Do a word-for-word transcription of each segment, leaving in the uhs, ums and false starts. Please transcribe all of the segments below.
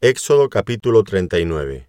Éxodo capítulo treinta y nueve.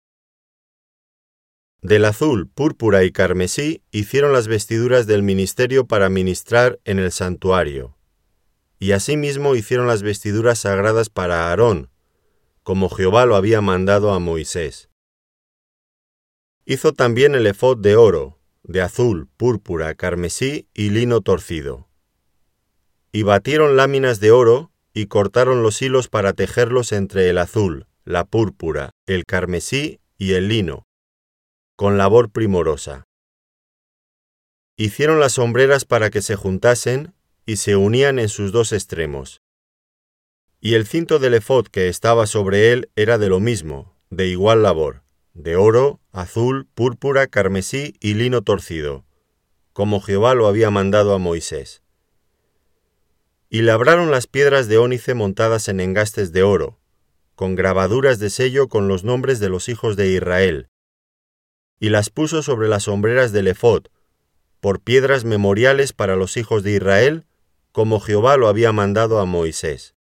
Del azul, púrpura y carmesí hicieron las vestiduras del ministerio para ministrar en el santuario. Y asimismo hicieron las vestiduras sagradas para Aarón, como Jehová lo había mandado a Moisés. Hizo también el efod de oro, de azul, púrpura, carmesí y lino torcido. Y batieron láminas de oro, y cortaron los hilos para tejerlos entre el azul, la púrpura, el carmesí y el lino, con labor primorosa. Hicieron las hombreras para que se juntasen y se unían en sus dos extremos. Y el cinto del efod que estaba sobre él era de lo mismo, de igual labor, de oro, azul, púrpura, carmesí y lino torcido, como Jehová lo había mandado a Moisés. Y labraron las piedras de ónice montadas en engastes de oro, con grabaduras de sello con los nombres de los hijos de Israel, y las puso sobre las hombreras del efod, por piedras memoriales para los hijos de Israel, como Jehová lo había mandado a Moisés.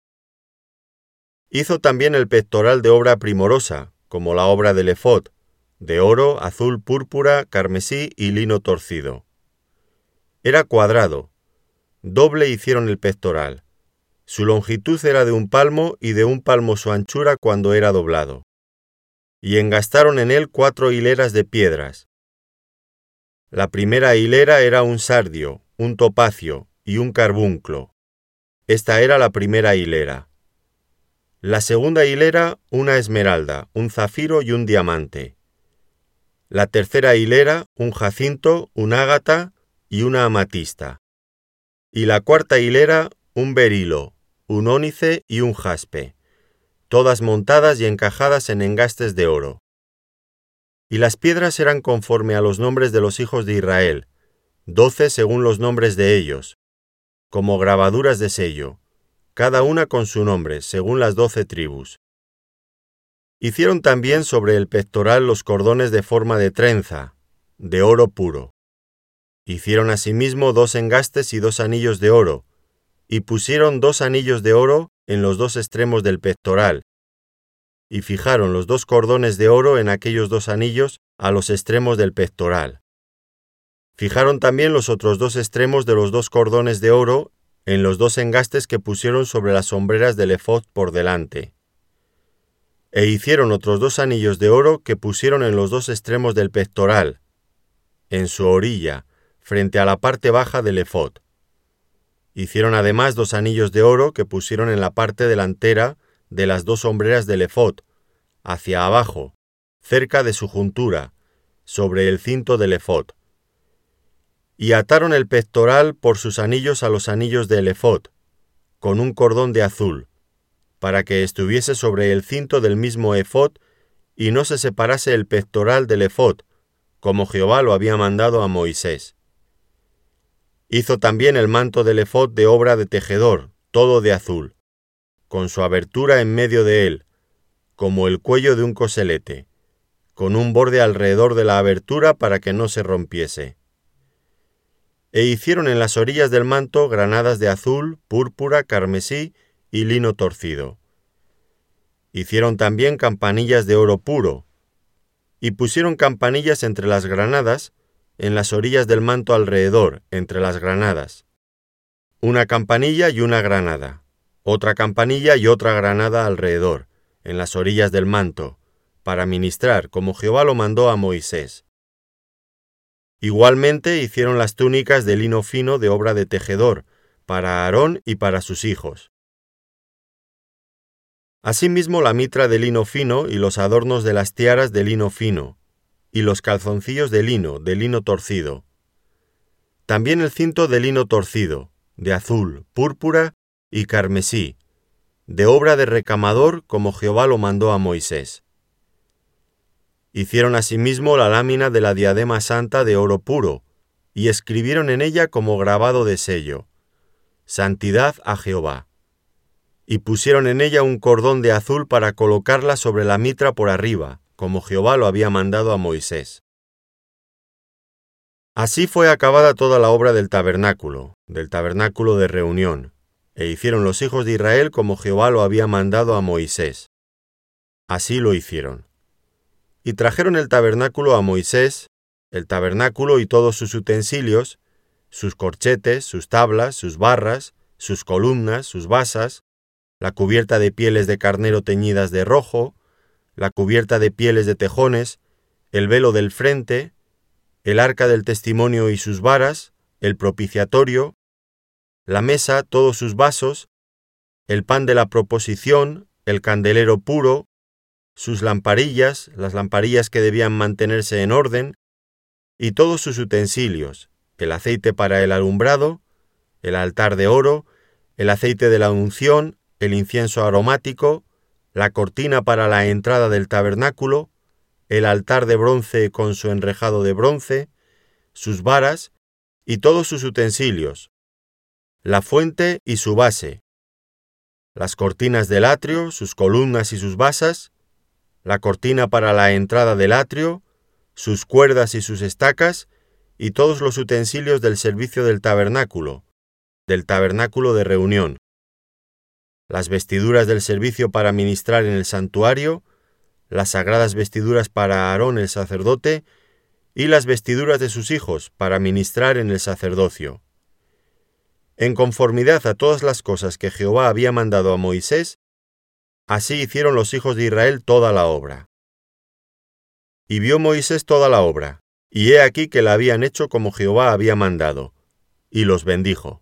Hizo también el pectoral de obra primorosa, como la obra del efod, de oro, azul, púrpura, carmesí y lino torcido. Era cuadrado. Doble hicieron el pectoral. Su longitud era de un palmo y de un palmo su anchura cuando era doblado. Y engastaron en él cuatro hileras de piedras. La primera hilera era un sardio, un topacio y un carbunclo. Esta era la primera hilera. La segunda hilera, una esmeralda, un zafiro y un diamante. La tercera hilera, un jacinto, un ágata y una amatista. Y la cuarta hilera, un berilo, un ónice y un jaspe, todas montadas y encajadas en engastes de oro. Y las piedras eran conforme a los nombres de los hijos de Israel, doce según los nombres de ellos, como grabaduras de sello, cada una con su nombre, según las doce tribus. Hicieron también sobre el pectoral los cordones de forma de trenza, de oro puro. Hicieron asimismo dos engastes y dos anillos de oro, y pusieron dos anillos de oro en los dos extremos del pectoral, y fijaron los dos cordones de oro en aquellos dos anillos a los extremos del pectoral. Fijaron también los otros dos extremos de los dos cordones de oro en los dos engastes que pusieron sobre las hombreras del efod por delante. E hicieron otros dos anillos de oro que pusieron en los dos extremos del pectoral, en su orilla, frente a la parte baja del efod. Hicieron además dos anillos de oro que pusieron en la parte delantera de las dos hombreras del efod, hacia abajo, cerca de su juntura, sobre el cinto del efod. Y ataron el pectoral por sus anillos a los anillos del efod, con un cordón de azul, para que estuviese sobre el cinto del mismo efod y no se separase el pectoral del efod, como Jehová lo había mandado a Moisés. Hizo también el manto del efod de obra de tejedor, todo de azul, con su abertura en medio de él, como el cuello de un coselete, con un borde alrededor de la abertura para que no se rompiese. E hicieron en las orillas del manto granadas de azul, púrpura, carmesí y lino torcido. Hicieron también campanillas de oro puro, y pusieron campanillas entre las granadas, en las orillas del manto alrededor, entre las granadas. Una campanilla y una granada, otra campanilla y otra granada alrededor, en las orillas del manto, para ministrar, como Jehová lo mandó a Moisés. Igualmente hicieron las túnicas de lino fino de obra de tejedor, para Aarón y para sus hijos. Asimismo la mitra de lino fino y los adornos de las tiaras de lino fino, y los calzoncillos de lino, de lino torcido. También el cinto de lino torcido, de azul, púrpura y carmesí, de obra de recamador como Jehová lo mandó a Moisés. Hicieron asimismo la lámina de la diadema santa de oro puro, y escribieron en ella como grabado de sello, Santidad a Jehová. Y pusieron en ella un cordón de azul para colocarla sobre la mitra por arriba, como Jehová lo había mandado a Moisés. Así fue acabada toda la obra del tabernáculo, del tabernáculo de reunión, e hicieron los hijos de Israel como Jehová lo había mandado a Moisés. Así lo hicieron. Y trajeron el tabernáculo a Moisés, el tabernáculo y todos sus utensilios, sus corchetes, sus tablas, sus barras, sus columnas, sus basas, la cubierta de pieles de carnero teñidas de rojo, la cubierta de pieles de tejones, el velo del frente, el arca del testimonio y sus varas, el propiciatorio, la mesa, todos sus vasos, el pan de la proposición, el candelero puro, sus lamparillas, las lamparillas que debían mantenerse en orden, y todos sus utensilios, el aceite para el alumbrado, el altar de oro, el aceite de la unción, el incienso aromático, la cortina para la entrada del tabernáculo, el altar de bronce con su enrejado de bronce, sus varas y todos sus utensilios, la fuente y su base, las cortinas del atrio, sus columnas y sus basas, la cortina para la entrada del atrio, sus cuerdas y sus estacas, y todos los utensilios del servicio del tabernáculo, del tabernáculo de reunión, las vestiduras del servicio para ministrar en el santuario, las sagradas vestiduras para Aarón el sacerdote, y las vestiduras de sus hijos para ministrar en el sacerdocio. En conformidad a todas las cosas que Jehová había mandado a Moisés, así hicieron los hijos de Israel toda la obra. Y vio Moisés toda la obra, y he aquí que la habían hecho como Jehová había mandado, y los bendijo.